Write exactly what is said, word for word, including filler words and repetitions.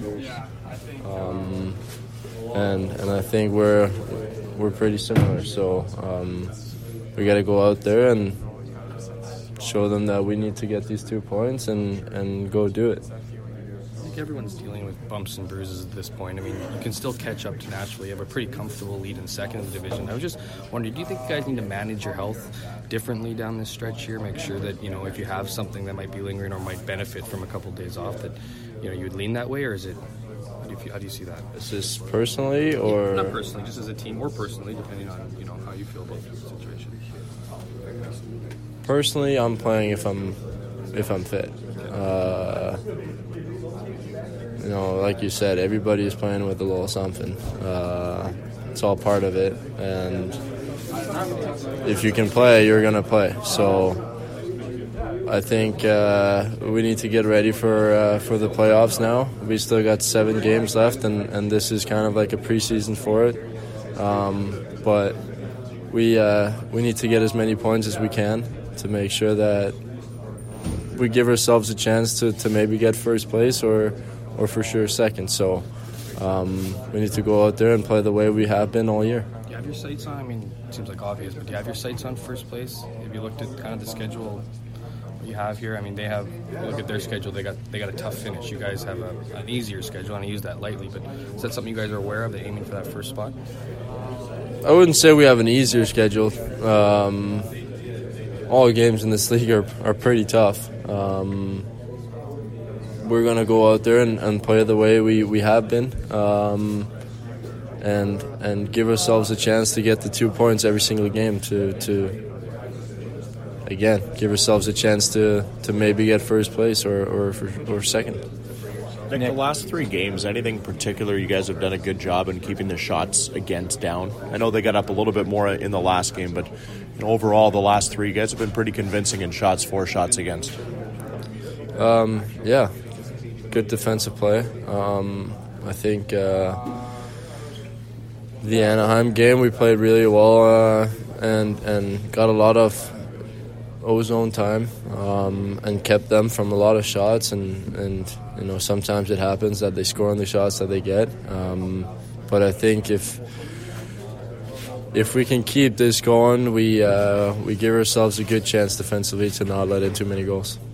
Um, and and I think we're we're pretty similar. So um, we got to go out there and show them that we need to get these two points and, and go do it. I think everyone's dealing with bumps and bruises at this point. I mean, you can still catch up to naturally. You have a pretty comfortable lead in second in the division. I was just wondering, do you think you guys need to manage your health differently down this stretch here? Make sure that, you know, if you have something that might be lingering or might benefit from a couple of days off, that, you know, you would lean that way, or is it, how do you, how do you see that? Is this personally or? Not personally, just as a team, or personally, depending on, you know, how you feel about the situation. Personally, I'm playing if I'm if I'm fit. Uh, you know, like you said, everybody is playing with a little something. Uh, it's all part of it, and if you can play, you're gonna play. So I think uh, we need to get ready for uh, for the playoffs now. We still got seven games left, and, and this is kind of like a preseason for it. Um, but we uh, we need to get as many points as we can to make sure that we give ourselves a chance to, to maybe get first place or or for sure second. So um, we need to go out there and play the way we have been all year. Do you have your sights on? I mean, it seems like obvious, but do you have your sights on first place? Have you looked at kind of the schedule you have here? I mean, they have, look at their schedule, they got they got a tough finish. You guys have a, an easier schedule, and I use that lightly, but is that something you guys are aware of, that aiming for that first spot? I wouldn't say we have an easier schedule. Um, all games in this league are, are pretty tough. Um, we're going to go out there and, and play the way we, we have been, um, and and give ourselves a chance to get the two points every single game to, to again, give ourselves a chance to, to maybe get first place or, or, for, or second. Nick, the last three games, anything particular you guys have done a good job in keeping the shots against down? I know they got up a little bit more in the last game, but you know, overall, the last three, you guys have been pretty convincing in shots for, shots against. Um, yeah, good defensive play. Um, I think uh, the Anaheim game we played really well uh, and and got a lot of ozone time um, and kept them from a lot of shots, and, and you know, sometimes it happens that they score on the shots that they get, um, but I think if if we can keep this going, we uh, we give ourselves a good chance defensively to not let in too many goals.